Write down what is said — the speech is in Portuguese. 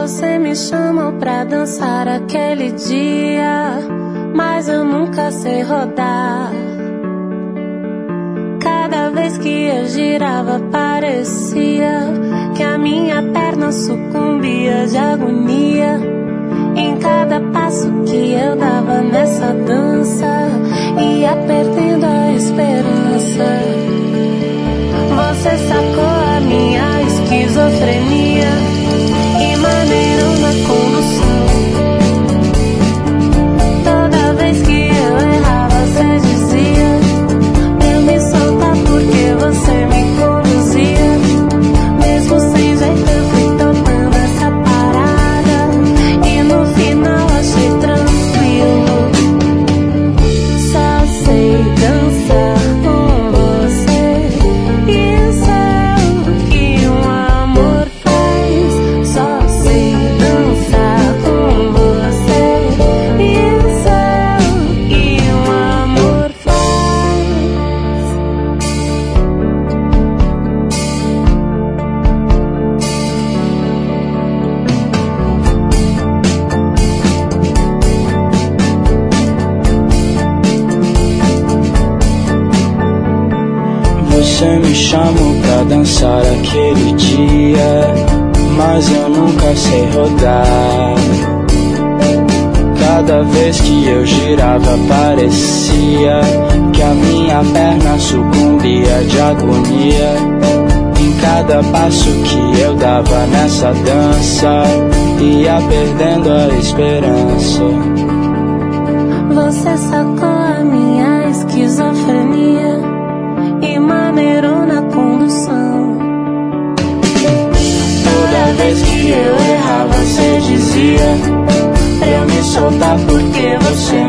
Você me chamou pra dançar aquele dia, mas eu nunca sei rodar. Cada vez que eu girava parecia que a minha perna sucumbia de agonia. Em cada passo que eu dava nessa dança, ia perdendo a esperança. Você sacou a minha esquizofrenia e maneirou na condução. Toda vez que eu errava, você dizia pra eu me soltar porque você me conduzia. Mesmo sem jeito eu fui tomando essa parada e no final achei tranquilo. Só sei dançar com você, isso é o que um amor faz. Só sei dançar com você, isso é o que um amor faz. Você me chamou pra dançar aquele dia, mas eu nunca sei rodar. Cada vez que eu girava parecia que a minha perna sucumbia de agonia. Em cada passo que eu dava nessa dança, ia perdendo a esperança. Você sacou a minha esquizofrenia e maneirou na condução. Toda vez que eu errava, você dizia pra eu me soltar porque você